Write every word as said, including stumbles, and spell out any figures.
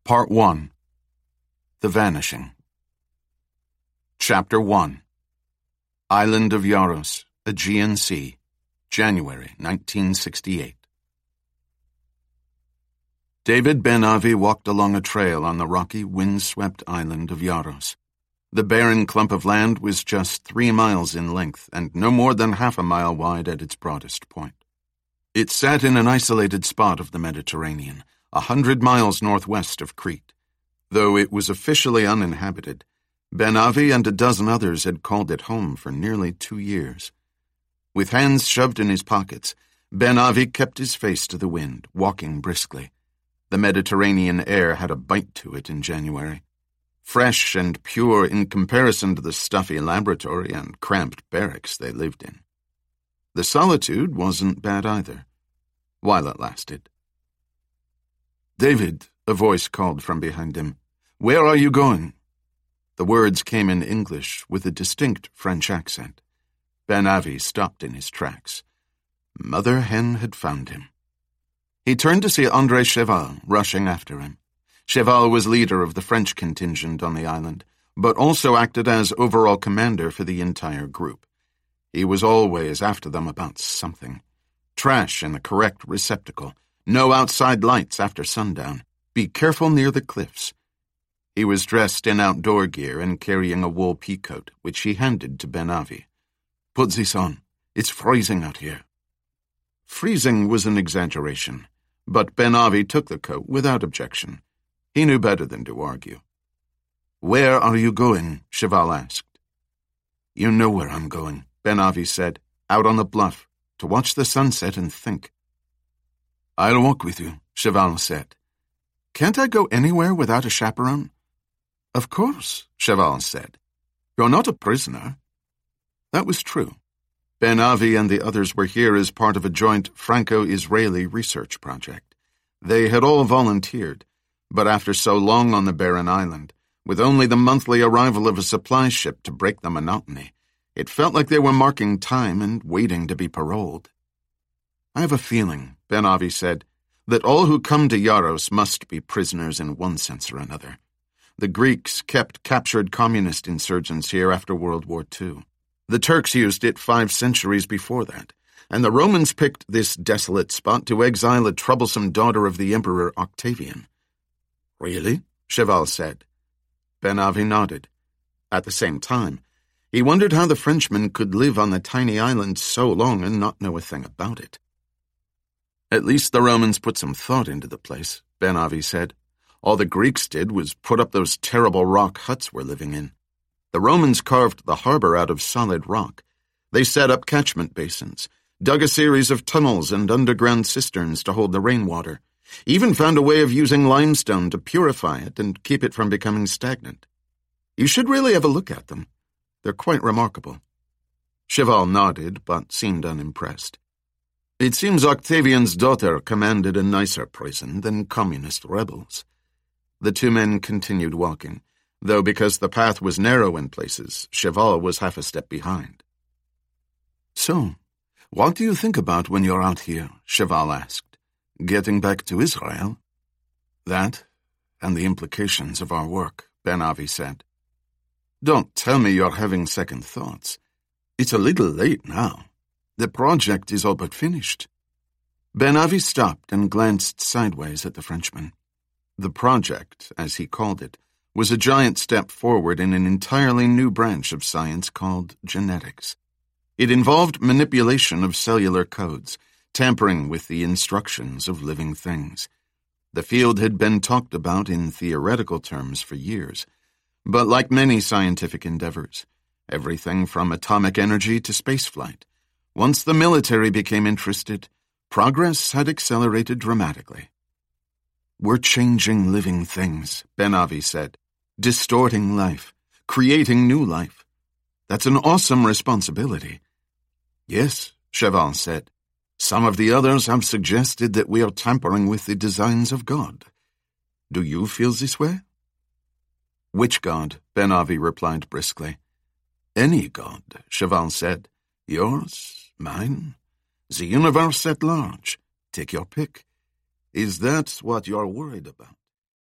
Part one. The Vanishing. Chapter one. Island of Yaros, Aegean Sea, January nineteen sixty-eight. David Ben-Avi walked along a trail on the rocky, wind-swept island of Yaros. The barren clump of land was just three miles in length and no more than half a mile wide at its broadest point. It sat in an isolated spot of the Mediterranean, a hundred miles northwest of Crete. Though it was officially uninhabited, Ben-Avi and a dozen others had called it home for nearly two years. With hands shoved in his pockets, Ben-Avi kept his face to the wind, walking briskly. The Mediterranean air had a bite to it in January, fresh and pure in comparison to the stuffy laboratory and cramped barracks they lived in. The solitude wasn't bad either, while it lasted. "David," a voice called from behind him, "where are you going?" The words came in English with a distinct French accent. Ben-Avi stopped in his tracks. Mother Hen had found him. He turned to see André Cheval rushing after him. Cheval was leader of the French contingent on the island, but also acted as overall commander for the entire group. He was always after them about something. Trash in the correct receptacle, no outside lights after sundown, be careful near the cliffs. He was dressed in outdoor gear and carrying a wool peacoat, which he handed to Ben-Avi. "Put this on. It's freezing out here." Freezing was an exaggeration, but Ben-Avi took the coat without objection. He knew better than to argue. "Where are you going?" Cheval asked. "You know where I'm going," Ben-Avi said, "out on the bluff, to watch the sunset and think." "I'll walk with you," Cheval said. "Can't I go anywhere without a chaperone?" "Of course," Cheval said. "You're not a prisoner." That was true. Ben-Avi and the others were here as part of a joint Franco-Israeli research project. They had all volunteered, but after so long on the barren island, with only the monthly arrival of a supply ship to break the monotony, it felt like they were marking time and waiting to be paroled. "I have a feeling," Ben-Avi said, "that all who come to Yaros must be prisoners in one sense or another. The Greeks kept captured communist insurgents here after World War Two. The Turks used it five centuries before that, and the Romans picked this desolate spot to exile a troublesome daughter of the Emperor Octavian." "Really?" Cheval said. Ben-Avi nodded. At the same time, he wondered how the Frenchman could live on the tiny island so long and not know a thing about it. "At least the Romans put some thought into the place," Ben-Avi said. "All the Greeks did was put up those terrible rock huts we're living in. The Romans carved the harbor out of solid rock. They set up catchment basins, dug a series of tunnels and underground cisterns to hold the rainwater, even found a way of using limestone to purify it and keep it from becoming stagnant. You should really have a look at them. They're quite remarkable." Cheval nodded, but seemed unimpressed. "It seems Octavian's daughter commanded a nicer prison than communist rebels." The two men continued walking, though because the path was narrow in places, Cheval was half a step behind. "So, what do you think about when you're out here?" Cheval asked. "Getting back to Israel?" "That, and the implications of our work," Ben-Avi said. "Don't tell me you're having second thoughts. It's a little late now. The project is all but finished." Ben-Avi stopped and glanced sideways at the Frenchman. The project, as he called it, was a giant step forward in an entirely new branch of science called genetics. It involved manipulation of cellular codes, tampering with the instructions of living things. The field had been talked about in theoretical terms for years, but like many scientific endeavors, everything from atomic energy to spaceflight, once the military became interested, progress had accelerated dramatically. "We're changing living things," Ben-Avi said, "distorting life, creating new life. That's an awesome responsibility." "Yes," Cheval said. "Some of the others have suggested that we are tampering with the designs of God. Do you feel this way?" "Which God?" Ben-Avi replied briskly. "Any God," Cheval said. "Yours, mine, the universe at large. Take your pick. Is that what you're worried about?"